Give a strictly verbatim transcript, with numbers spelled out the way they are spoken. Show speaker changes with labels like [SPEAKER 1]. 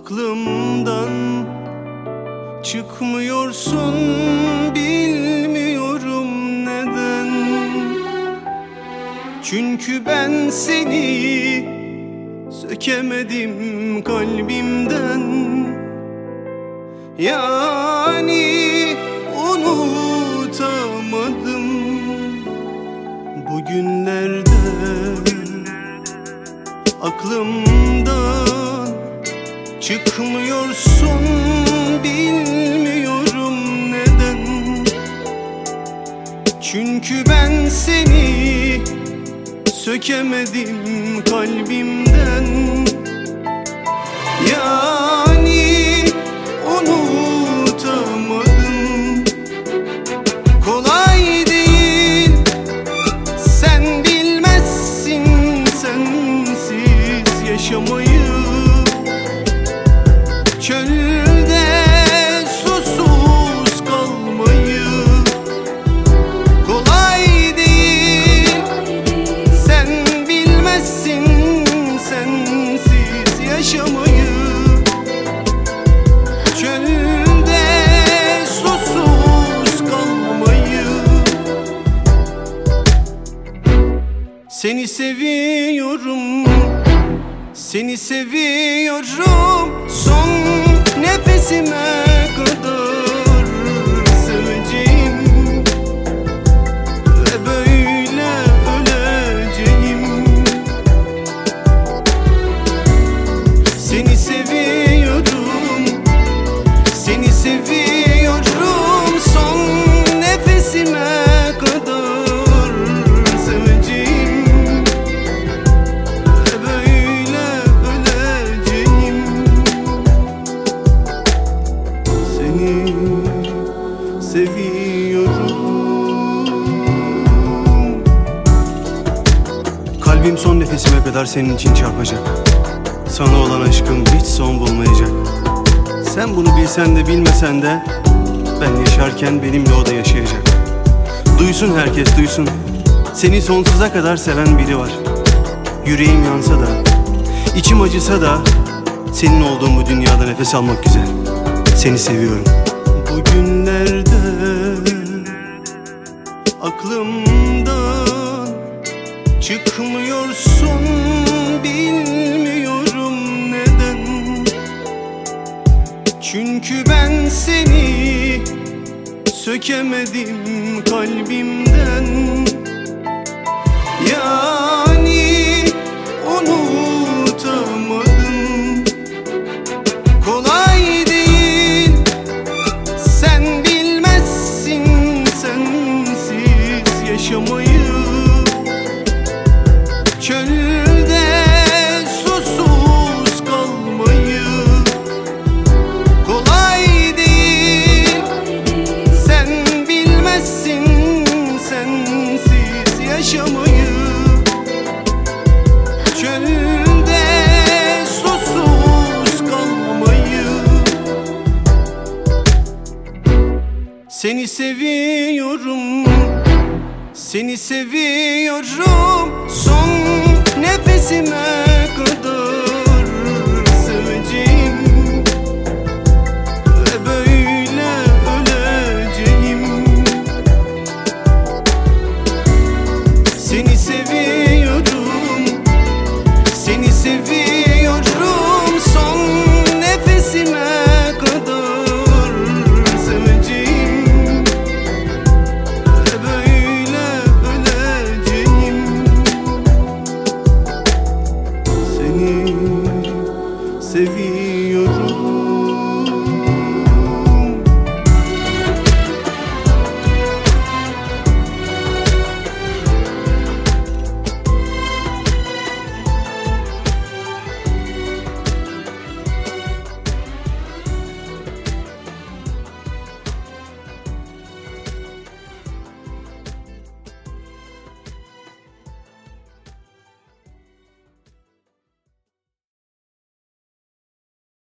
[SPEAKER 1] Aklımdan çıkmıyorsun, bilmiyorum neden. Çünkü ben seni sökemedim kalbimden. Yani unutamadım bugünlerde. Aklımdan çıkmıyorsun, bilmiyorum neden. Çünkü ben seni sökemedim kalbimden. Yani unutamadım. Kolay değil, sen bilmezsin sensiz yaşamayı. Çölde susuz kalmayı. Kolay değil, sen bilmezsin sensiz yaşamayı. Çölde susuz kalmayı. Seni seviyorum, seni seviyorum, son nefesime kadar seveceğim ve böyle öleceğim. Seni seviyorum, seni seviyorum, son nefesime kadar seveceğim ve böyle öleceğim. Seni seviyorum. Kalbim son nefesime kadar senin için çarpacak. Sana olan aşkım hiç son bulmayacak. Sen bunu bilsen de bilmesen de ben yaşarken benimle o da yaşayacak. Duysun herkes, duysun. Seni sonsuza kadar seven biri var. Yüreğim yansa da, içim acısa da senin olduğun bu dünyada nefes almak güzel. Seni seviyorum. Bugünlerde aklımdan çıkmıyorsun, bilmiyorum neden. Çünkü ben seni sökemedim kalbimden. Yani unutamadım. Kolay değil, sen bilmezsin sensiz yaşamayı. Çölde susuz kalmayı. Kolay değil, sen bilmezsin sensiz yaşamayı. Çölde susuz kalmayı. Seni seviyorum, seni seviyorum, son nefesime kadar